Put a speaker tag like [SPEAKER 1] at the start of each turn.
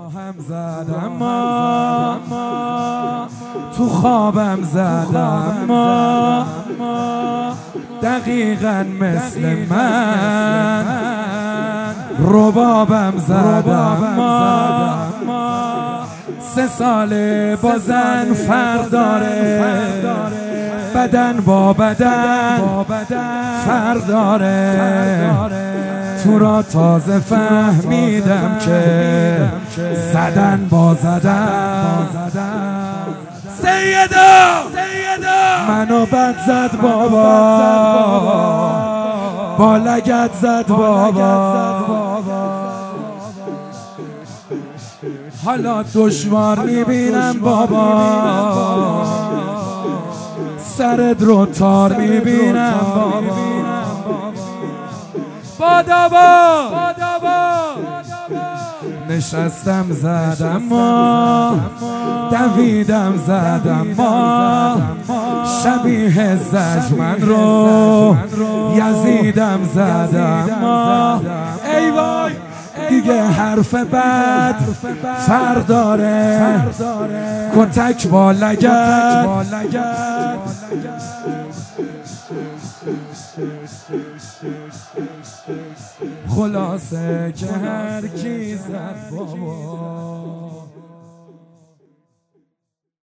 [SPEAKER 1] هم زدم ما تو خوابم زدم ما دقیقاً مثل من ربابم زدم ما 3 ساله با زن فرق داره بدن با بدن فرق داره تو را تازه فهمیدم که زدن با زدن سیدا منو بد زد بابا با لگد زد بابا حالا دشوار میبینم بابا سرت رو تار میبینم بابا نشستم زدم ما دویدم زدم ما شبیه زجمن رو یزیدم زدم ما ای وای دیگه حرف بد فرق داره کتک با لگد خلاصه که هر کی زد بابا